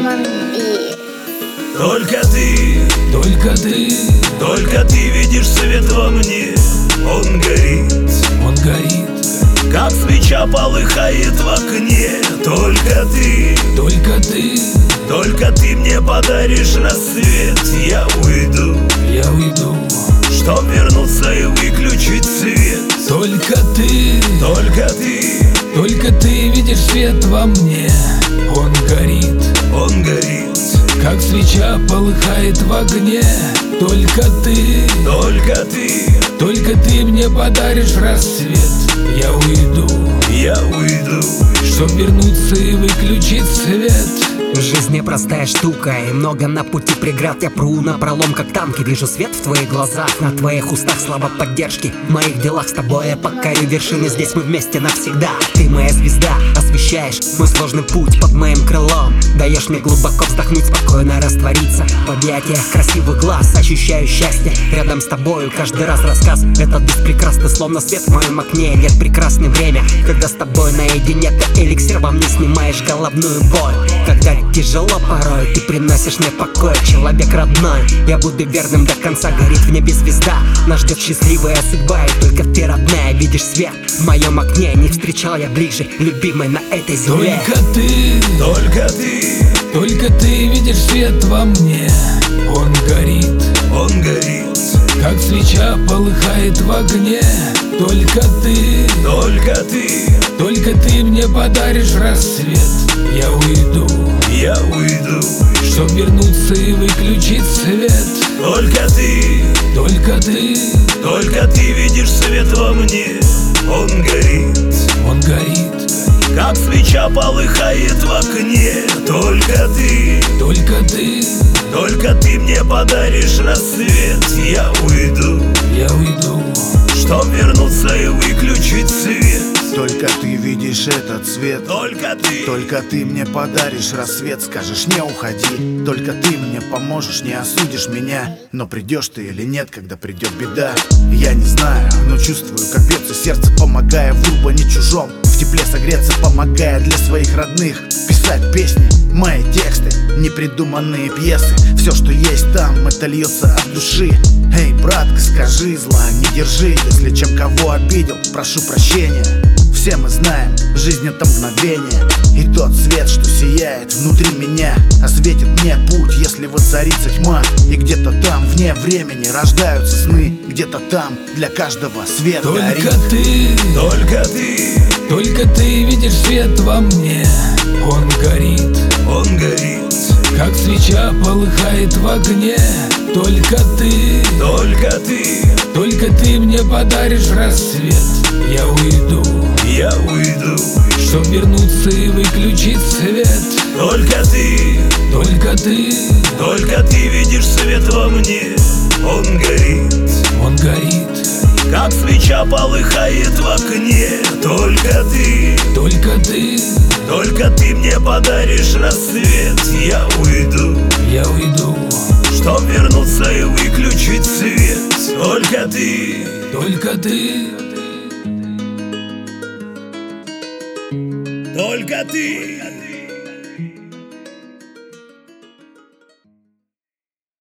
Роман-Би. Только ты, только ты, только ты видишь свет во мне. Он горит, как свеча полыхает в окне. Только ты, только ты мне подаришь рассвет. Я уйду, чтоб вернуться и выключить свет. Только ты, только ты видишь свет во мне. Он горит, как свеча полыхает в огне. Только ты мне подаришь рассвет. Я уйду, чтоб вернуться и выключить свет. Жизнь непростая штука, и много на пути преград. Я пру напролом, как танк, и вижу свет в твоих глазах. На твоих устах слова поддержки, в моих делах с тобой я покорю вершины. Здесь мы вместе навсегда. Ты моя звезда, освещаешь мой сложный путь под моим крылом. Даешь мне глубоко вздохнуть, спокойно раствориться в объятиях красивых глаз. Ощущаю счастье рядом с тобою, каждый раз рассказ этот беспрекрасный, словно свет в моем окне. Нет, прекрасное время, когда с тобой наедине. Ты эликсир во мне, снимаешь головную боль. Когда тяжело порой, ты приносишь мне покой. Человек родной, я буду верным до конца. Горит в небе звезда, нас ждет счастливая судьба. И только ты, родная, видишь свет в моем окне. Не встречал я ближе любимой на этой земле. Только ты видишь свет во мне. Он горит, как свеча полыхает в огне. Только ты мне подаришь рассвет. Я уйду, чтоб вернуться и выключить свет. только ты видишь свет во мне. Он горит, как свеча полыхает в окне. Только ты мне подаришь рассвет. Я уйду, чтоб вернуться и выключить свет. Только ты видишь этот цвет. Только ты мне подаришь рассвет. Скажешь не уходи. Только ты мне поможешь, не осудишь меня. Но придешь ты или нет, когда придет беда, я не знаю, но чувствую, как бьется сердце, помогая в грубо не чужом. В тепле согреться, помогая для своих родных. Писать песни, мои тексты, непридуманные пьесы. Все, что есть там, это льется от души. Эй, братка, скажи, зла не держи. Если чем кого обидел, прошу прощения. Все мы знаем, жизнь это мгновение. И тот свет, что сияет внутри меня, осветит мне путь, если воцарится тьма. И где-то там, вне времени, рождаются сны. Где-то там для каждого свет горит. Только ты видишь свет во мне. Он горит, как свеча полыхает в огне. Только ты мне подаришь рассвет. Я уйду, чтоб вернуться и выключить свет. Только ты видишь свет во мне. Он горит, как свеча полыхает в окне. Только ты мне подаришь рассвет. Я уйду, чтоб вернуться и выключить свет. Только ты, только ты. только ты.